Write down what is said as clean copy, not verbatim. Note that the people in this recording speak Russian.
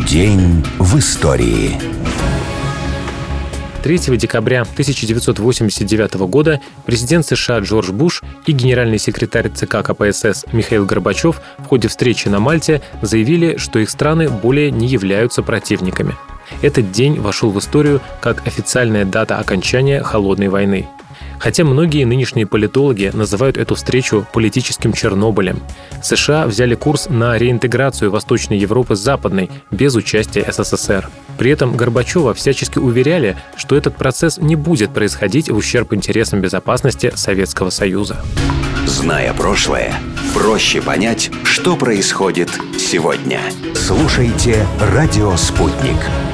День в истории. 3 декабря 1989 года президент США Джордж Буш и генеральный секретарь ЦК КПСС Михаил Горбачев в ходе встречи на Мальте заявили, что их страны более не являются противниками. Этот день вошел в историю как официальная дата окончания Холодной войны. Хотя многие нынешние политологи называют эту встречу политическим Чернобылем, США взяли курс на реинтеграцию Восточной Европы с Западной без участия СССР. При этом Горбачева всячески уверяли, что этот процесс не будет происходить в ущерб интересам безопасности Советского Союза. Зная прошлое, проще понять, что происходит сегодня. Слушайте «Радио Спутник».